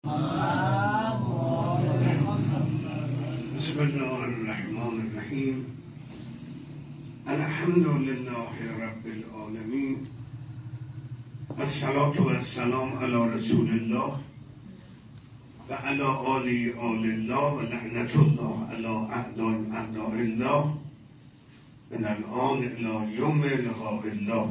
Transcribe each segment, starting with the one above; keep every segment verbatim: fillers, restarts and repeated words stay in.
بسم الله الرحمن الرحیم. الحمد لله رب العالمین. الصلاة و السلام علی رسول الله و علی آل آل الله و لعنت الله علی اعداء اعداء الله من الان الی یوم لقاء الله.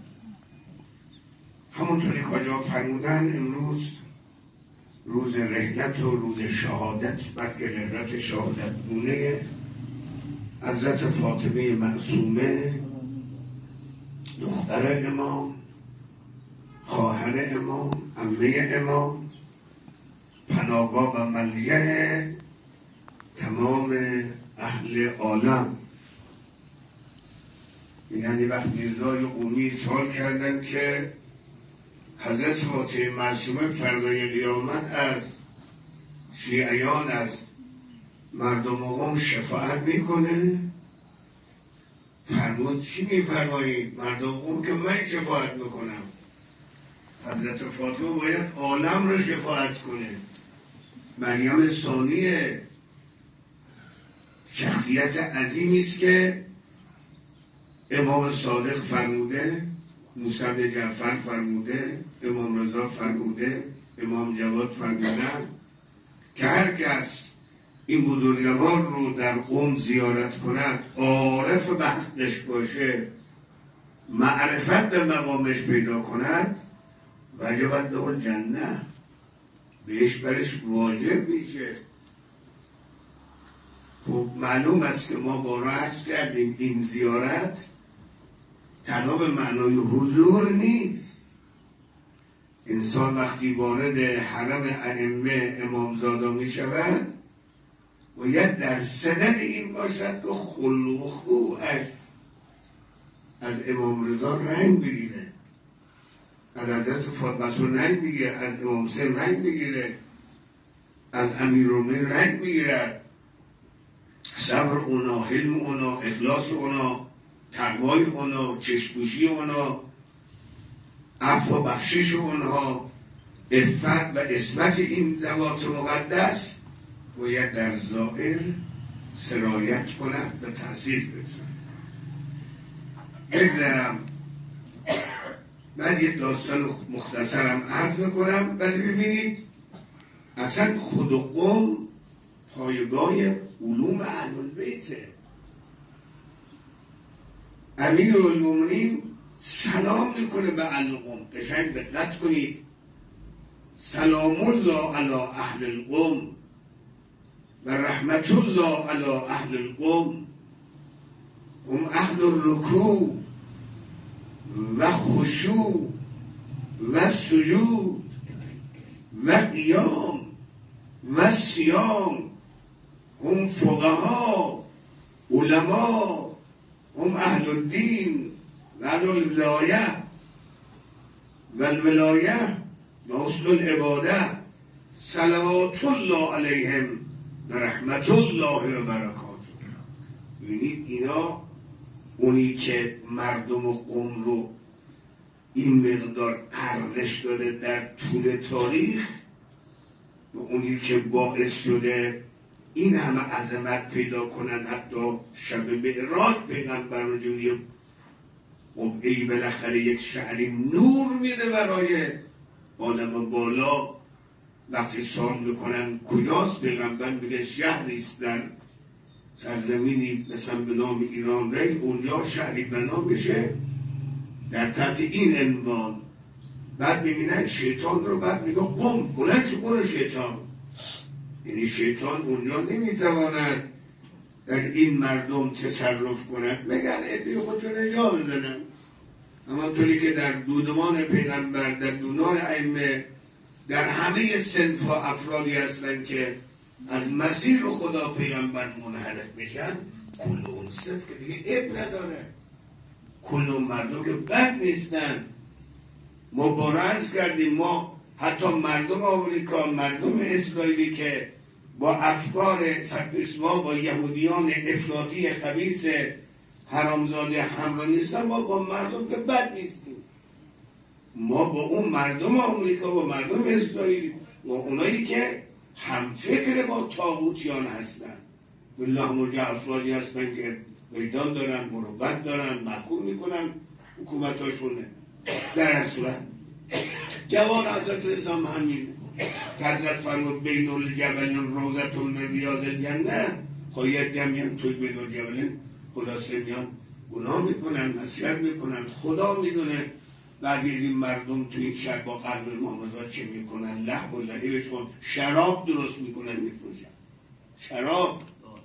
همونطوری که آقا فرمودن امروز روز رحلت و روز شهادت، بلکه رحلت شهادت گونه حضرت فاطمه معصومه، دختر امام، خواهر امام، عمه امام، پناهگاه و ملجأ تمام اهل عالم. یعنی وقت میرزای قومی سوال کردن که حضرت فاطمه معصومه فردای قیامت از شیعیان، از مردم قوم شفاعت میکنه؟ فرمود چی میفرمایید؟ مردم قوم که من شفاعت میکنم. حضرت فاطمه باید عالم رو شفاعت کنه. مریم ثانیه شخصیت عظیمی است که امام صادق فرموده، موسی بن جعفر فرموده، امام رضا فرموده، امام جواد فرمودن که هر کس این بزرگوار رو در قم زیارت کند، عارف به حقش باشه، معرفت به مقامش پیدا کند، وجبت له الجنه، بهش برش واجب میشه. خب معلوم است که ما بارها عرض کردیم این زیارت تنها به معنای حضور نیست. انسان وقتی وارد حرم ائمه امامزاده می شود باید در صدد این باشد که خلق و خوش از امام رضا رنگ بگیره، از حضرت فاطمه رنگ بگیره، از امام حسین رنگ بگیره، از امیرالمومنین رنگ بگیره. صبر اونا، حلم اونا، اخلاص اونا، تقوای اونا، چشم‌پوشی اونا، عفو و بخشش اونها، عفت و عصمت این ذوات مقدس باید در ظاهر سرایت کند، به تأثیر برسد. بگذارم بعد یک داستان مختصرم عرض میکنم، ولی ببینید اصلا خود قم پایگاه علوم اهل البیته. امیرالمومنین سلام میکنه به اهل قم. قشنگ دقت کنید، سلام الله علی اهل القم و رحمت الله علی اهل القم، هم اهل الرکوع و خشوع و سجود و قیام و صیام، هم فقها، علما، هم اهل الدین و اهل الولایه و الولایه و حسن العباده، صلوات الله علیهم و رحمت الله و برکاته. ببینید اینا اونی که مردم قم رو این مقدار ارزش داده در طول تاریخ و اونی که باعث شده این همه عظمت پیدا کنن، حتی شب معراج پیغمبر رو جوری قبعه‌ای بالاخره یک شعری نور میده برای عالم بالا. وقتی سوال میکنن کجاست، پیغمبر میگه شهری است در سرزمینی مثلا به نام ایران ری، اونجا شهری بنا میشه در تحت این عنوان. بعد میبینن شیطان رو، بعد میگه قم، بلند شو برو شیطان. یعنی شیطان اونجا نمیتواند در این مردم تصرف کند، مگر عده خودشون اجا بزنن. اما طوری که در دودمان پیغمبر، در دونان ائمه، در همه صنف ها افرادی هستن که از مسیر خدا پیغمبر منحرف میشن، کل اون صنف که دیگه عیب نداره، کل اون مردم که بد نیستن. ما بارعرض کردیم، ما حتی مردم آمریکا، مردم اسرائیلی که با افکار سکویسما، با یهودیان افراطی خبیث حرامزاده همراه نیستن، ما با مردم که بد نیستیم. ما با اون مردم آمریکا، با مردم اسرائیل و اونایی که هم فکر با طاغوتیان هستن، بالله مرجع افرادی هستن که وجدان دارن، مروت دارن، محکوم میکنن حکومتاشونه. در اصلا جواب حضرت رضا همین که حضرت فرمود بین الجبلین روضة من ریاض الجنه، خواهید میان توی بین الجبلین خلاصه میان گناه میکنن، نصیحت میکنن. خدا میدونه بعضی از این مردم توی این شب با قلب امام رضا چه میکنن، لهو و لعیبشون شراب درست میکنن میفروشن. شراب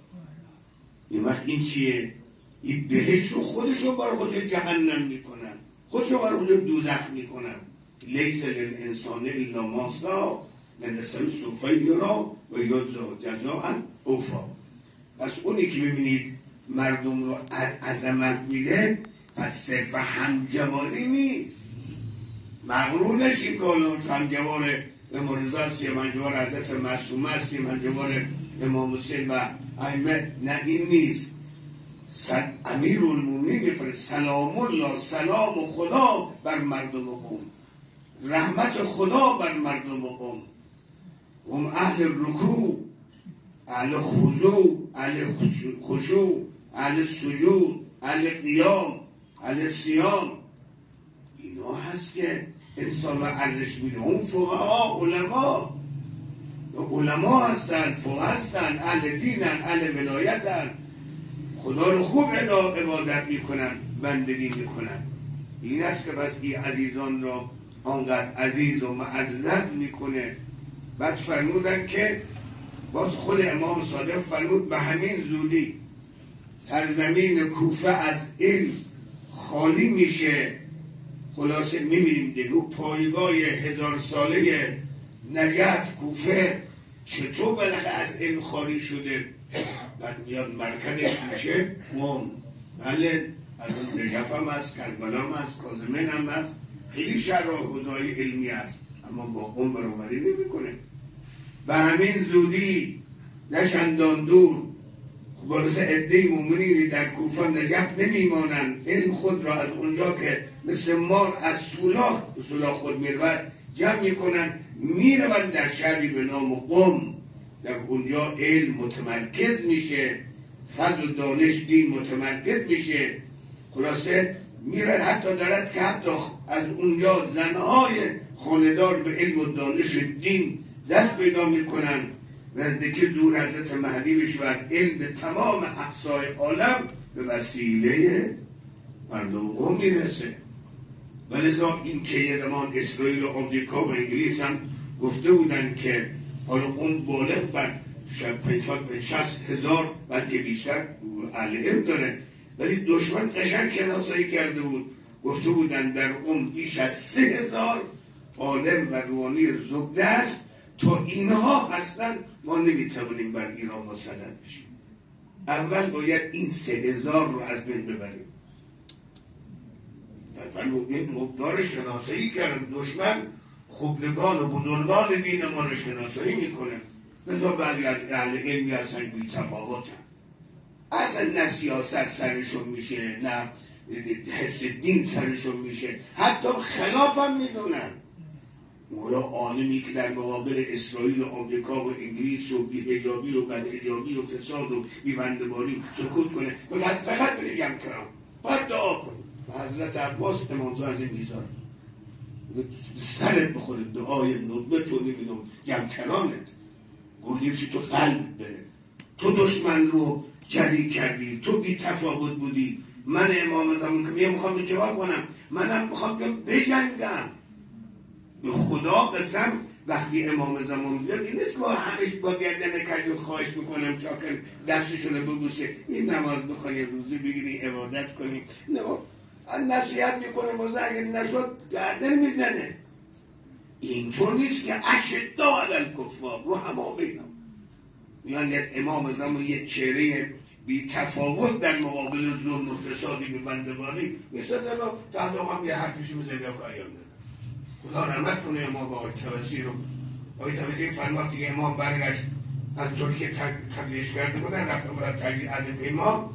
این وقت این چیه؟ این بهشت رو خودشون برای خودشون جهنم میکنن، خودشون برای خودشون دوزخ میکنن. لیس للانسان الا ما سعی من السعی سوف یرا و یجزا جزاء اوفا. پس اونی که میبینید مردم رو عظمت میده، پس صرف همجواری نیست. مغرور نشیم که همجوار امام رضا هستیم، همجوار حضرت معصومه هستیم، همجوار امام حسین و ائمه. نه این نیست. امیر المومنین میفرد سلام الله، سلام خدا بر مردم قوم، رحمت خدا بر مردم قوم. هم اهل رکوع، اهل خضوع، اهل خشوع، اهل سجود، اهل قیام، اهل صیام. اینا هست که انسان رو ارزش میده. هم فقها، علما علما هستن، فقها هستن، اهل دینن، اهل ولایتن، خدا رو خوب عبادت میکنن، بندگی میکنن. این است که بس این عزیزان را آنقدر عزیز و معزز میکنه. بعد فرمودن که باز خود امام صادق فرمود به همین زودی سرزمین کوفه از علم خالی میشه. خلاصه میبینیم دیگه پایگاه هزار ساله نجف کوفه چطور بالاخره از علم خالی شده. بعد میاد مرکزش میشه قم. بله از اون نجف هم هست، کربلا هم هست، کاظمین هم هست، خیلی شهر و حوزه‌های علمی هست، اما با قم برابری نمیکنه. به همین زودی نشندان دور خلاصه عده مومنینی در کوفه نجف نمیمانند. علم خود را از اونجا که مثل مار از سولاخ به سولاخ خود میرود جمع میکنن، میروند در شهری به نام قم. در اونجا علم متمرکز میشه، فضل و دانش دین متمرکز میشه. خلاصه میره حتی دارد که حتی از اونجا زنهای خاندار به علم و دانش دین دست پیدا میکنن. نزدیک زور حضرت مهدی بشود علم به تمام اقصای عالم به وسیله مردم قوم میرسه. ولذا این که یه زمان اسرائیل و آمریکا و انگلیس هم گفته بودن که حالا اون بالغ بر شصت هزار بلکه بیشتر اهل علم داره، ولی دشمن قشنگ شناسایی کرده بود. گفته بودن در اون بیش از سه هزار عالم و روحانی زبده است. تا اینها هستن ما نمیتونیم بر ایران مسلط بشیم. اول باید این سه هزار رو از بین ببریم. در این مقدار شناسایی کردن. دشمن خبلگان و بزرگان دین ما رو شناسایی میکنه. لذا بعضی از اهل علمی هستن بی تفاوتن، اصلا نه سیاست سرشون میشه، نه حفظ دین سرشون میشه، حتی خلاف هم میدونن. مولا عالمی که در مقابل اسرائیل و آمریکا و انگلیس و بی‌حجابی و بدحجابی و فساد و بی‌بنده‌باری سکوت کنه، باید فقط بریم یم کرام، باید دعا کنیم. و حضرت عباس امامزا از این میذاره سرت بخوره دعای ندبه تو نمیدون یم کرامت گردیمشی تو قلب بره. تو دشمن رو جری کردی، تو بی تفاوت بودی. من امام زمان که میخوام جواب کنم، منم میخوام بجنگم. به خدا قسم وقتی امام زمان بیاد این نیست با همش با گردن کجو خواهش میکنم چاکر دستشونه ببوسه، این نماز بخونی، روزی بگیری، عبادت کنی. نه نصیحت میکنه موزه اگر نشد گردن میزنه. اینطور نیست که اشدا علی الکفار رو همه بینم. یعنی از امام زمان یه چهره بی تفاوت در مقابل ظلم و فسادی به بنده‌باری مثل دلو تا هم یه حرفشو میزنه یا کاری هم داره. خدا رحمت کنه امام آقای طبسی رو. آقای طبسی فرمود که امام برگشت از ترکیه تبلیغش کرده بودن، رفتن برای تجدید عهد پیمان،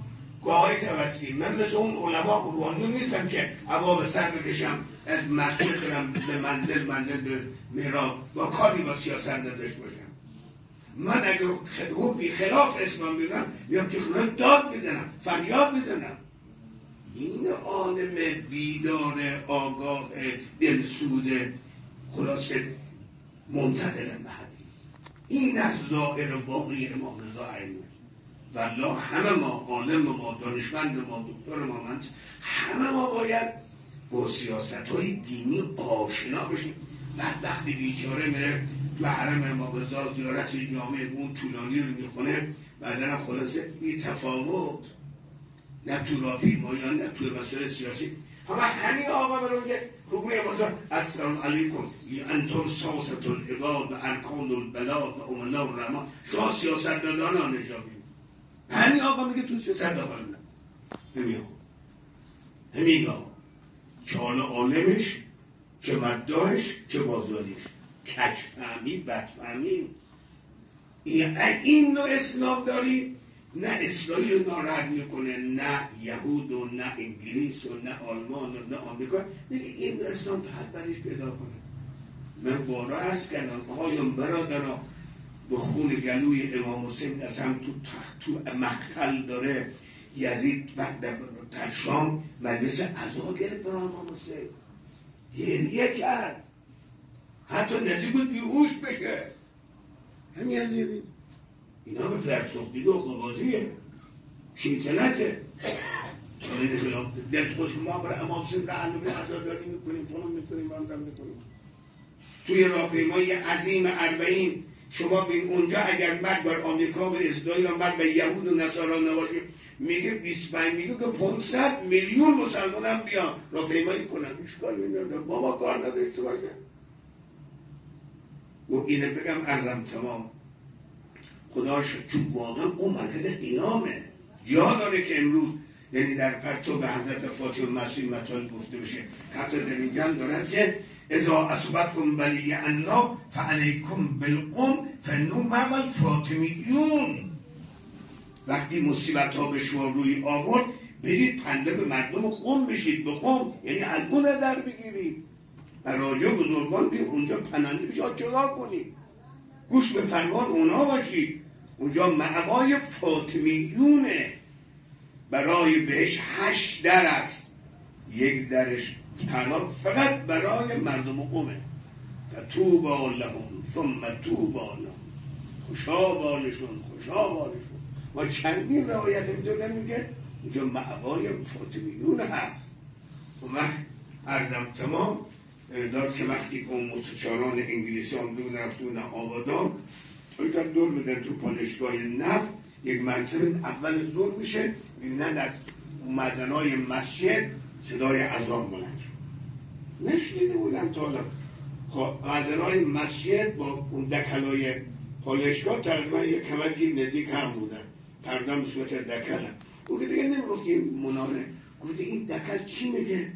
گاهی توسطی من مثل اون علما قربانیون نیستم که عبا به سر بکشم از مسجد برم به منزل منزل به محراب با کاری با سیاست نداشت باشم. من اگر حقوقی خلاف اسلام بیدم میام که خونه داد بزنم فریاد بزنم. این عالم بیدار آگاه دلسوز خلاصه منتظر مهدی، این از ظاهر واقعی امام رضا ائمه. والله همه ما عالم ما دانشمند ما دکتر ما من همه ما باید با سیاست های دینی آشنا بشیم. بعد وقتی بیچاره میره تو حرم امام رضا زیارت جامع اون طولانی رو میخونه، بعدا هم خلاصه بی تفاوت نه تو راهپیمایان نه تو مسائل سیاسی همه همین آقا برون که حکومه امام السلام علیکم انتم ساست العباد و ارکان البلاد و املا الرحمن، شما سیاست دادان نجامی. همین آقا میگه تو سیاست داخل نه همین آقا همین آقا چه حالا عالمش چه مداهش چه بازاریش کج فهمی بد فهمی. این نوع اسلام داری نه اسرائیل رو ناراحت میکنه، نه یهود و نه انگلیس و نه آلمان و نه آمریکا. میگه این نوع اسلام پس برش پیدا کنه. من بارا عرض کردم آقایان برادران به خون گلوی امام حسین از هم تو تخت تو مقتل داره یزید بعد در شام مجلس عزا گرفت برای امام حسین گریه کرد حتی نزدیک بود بیهوش بشه. همین یزیدی اینا به فرسوختگی و قبازیه شیطنته خالی خلاف دل خوش ما برای امام حسین رعن رو به عزاداری میکنیم فنون میکنیم باندم میکنیم. توی راهپیمایی عظیم اربعین شما بین اونجا اگر مرگ بر آمریکا و اسرائیل و مرگ به یهود و نصارا نباشه میگه بیست و پنج میلیون که پانصد میلیون مسلمان هم بیان راهپیمایی کنن. اشکال نداره با ما کار نداشته باشه. و اینه بگم ارزم تمام خدا شد چون واقعا اون مرکز قیامه. جا داره که امروز یعنی در پرتو به حضرت فاطمه مسیح مطالب گفته بشه. حتی در اینجا دارد که اذا اصابتکم بلیه انا فعلیکم بالقوم فانهم مع الفاطمیون. وقتی مصیبت ها به شما روی آورد برید پنده به مردم قوم بشید. به قوم یعنی از اون نظر بگیرید و راجع بزرگان بید اونجا پننده بشید چرا کنید گوش به فرمان اونا باشید. اونجا مأوای فاطمیونه. برای بهش هشت در است، یک درش تنها فقط برای مردم قومه. توبا لهم ثم توبا لهم، خوشا بالشون خوشا بالشون. ما چندین روایت میدونم میگه اونجا مأوای فاطمیون هست. و من عرضم تمام داد که وقتی اون مستشاران انگلیسی هم دون رفت اون آبادان تا دور بدن تو پالشگاه نفت یک مرتبه اول زور میشه بینن از مزنای مسجد صدای اذان بلند شد. نشنیده بودم تا حالا. مزنای مسجد با اون دکلای پالشگاه تقریبا یک کمکی نزدیک هم بودن. تقریبا به صورت دکل هم. او که دیگه نمیگفتیم مناره. گفته این دکل چی میگه؟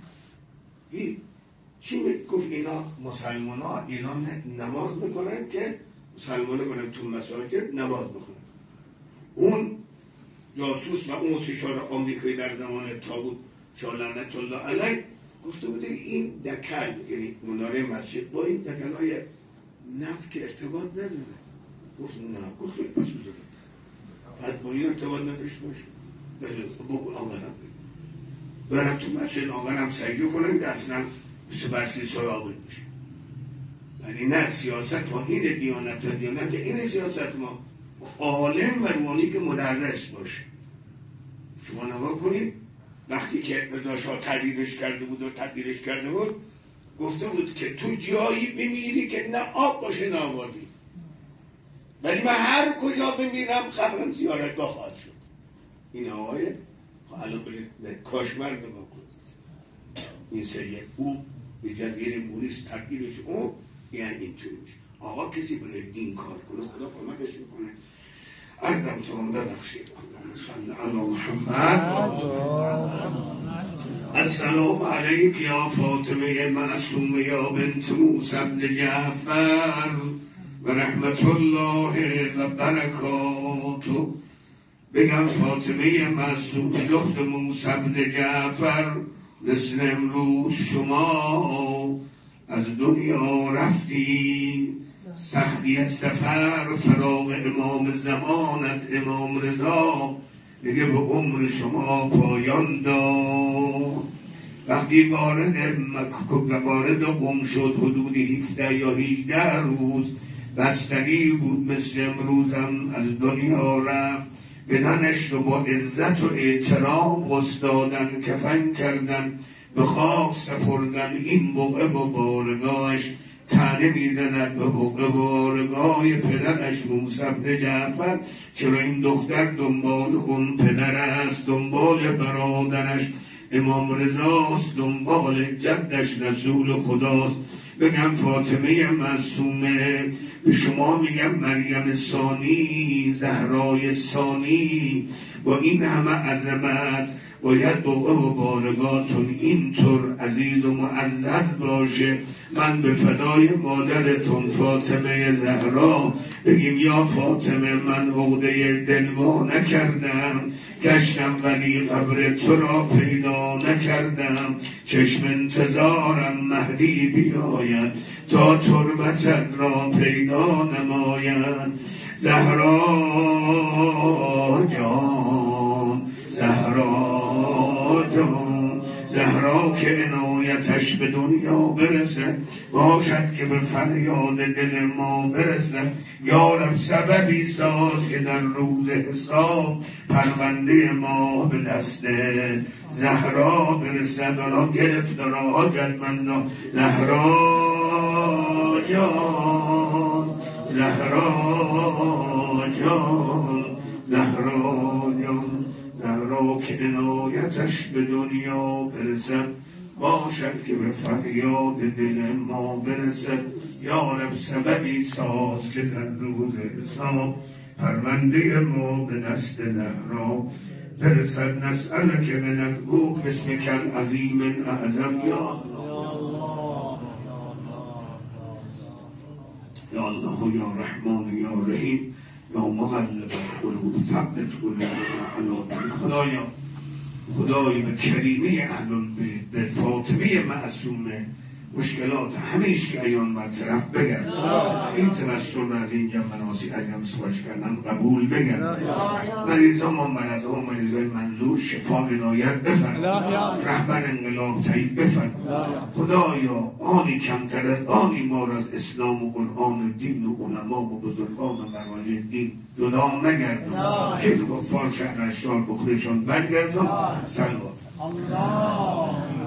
چی میگه؟ گفت اینا مسلمان ها اینا نماز میکنن که مسلمان ها کنن تو مساجد نماز بخونن. اون جاسوس و اون مستشار آمریکایی در زمان تابوت شاه لعنت الله علیه گفته بوده این دکل یعنی مناره مسجد با این دکل های نفت که ارتباط نداره. گفت نه. گفت پس بزرگ بعد با این ارتباط نداشته باشه بگو آنگرم برم تو مسجد آنگرم سجده کنن که اصلا مثل برسی سای آباد بشه. ولی نه سیاست ما این دیانت و دیانت این سیاست ما عالم و روانی که مدرس باشه. شما نگاه کنید وقتی که رضا شاه تدبیرش کرده بود و تدبیرش کرده بود گفته بود که تو جایی بمیری که نه آب باشه نه آبادی، ولی من هر کجا بمیرم قبرم زیارتگاه خواهد شد. این آقای الان برید کاشمر نگاه کنید این سریع او به جزیره موریس تبدیلش اون یعنی اینطوری میشه. آقا کسی برای دین کار کنه خدا کمکش میکنه. عرضم تمام ببخشید. صلی علی محمد. السلام علیک یا فاطمه معصومه یا بنت موسی بن جعفر و رحمت الله و برکاته. بگم فاطمه معصوم دختر موسی بن جعفر مثل امروز شما از دنیا رفتی، سختی از سفر فراق امام زمانت امام رضا دیگه به عمر شما پایان داد. وقتی وارد مکه وارد قم شد حدود هفده یا هجده روز بستری بود، مثل امروزم از دنیا رفت. بدنش رو با عزت و احترام غسل کفن کردن، به خاک سپردن. این بقعه با بارگاهش تنه میزند به بقعه بارگاه پدرش موسی بن جعفر. چرا این دختر دنبال اون پدر است، دنبال برادرش امام رضاست، دنبال جدش رسول خداست. بگم فاطمه معصومه، به شما میگم مریم ثانی، زهرای ثانی، با این همه عظمت باید بقعه و بارگاهتون اینطور عزیز و معزز باشه. من به فدای مادرتون فاطمه زهرا بگیم یا فاطمه من عقده دلوا نکردم، گشتم ولی قبر تو را پیدا نکردم. چشم انتظارم مهدی بیاید تا تربتت را پیدا نماید. زهرا جان، زهرا جان، زهرا که عنایتش به دنیا برسه، باشد که به فریاد دل ما برسه. یا رب سببی ساز که در روز حساب پرونده ما به دست زهرا برسد. حالا گرفتار حاجتمندا زهرا جان، زهرا جان، زهرا جان، زهرا که عنایتش به دنیا برسد، باشد که به فریاد دل ما برسد. یا رب سببی ساز که در روز حساب پرونده ما به دست زهرا برسد. نسألک من ندعوک باسمک العظیم الاعظم یا یا الله یا رحمان یا رحیم یا مقلب القلوب ثبت قلوبنا علی دینک. خدایا خدای به کریمه اهل البیت، به فاطمه معصومه مشکلات همیش که ایان برطرف بگرد. این توسل رو از اینجا مناسی از هم سفارش کردن قبول بگرد. مریضا ما مریضا و مریضای منظور شفا عنایت بفرد، رهبر انقلاب تایید بفرد. خدایا آنی کمتر از آنی ما را از اسلام و قرآن و دین و علما و بزرگان و مراجع دین جدا نگردان، که کفار شهر اشرار بکنشان برگردان. صلوات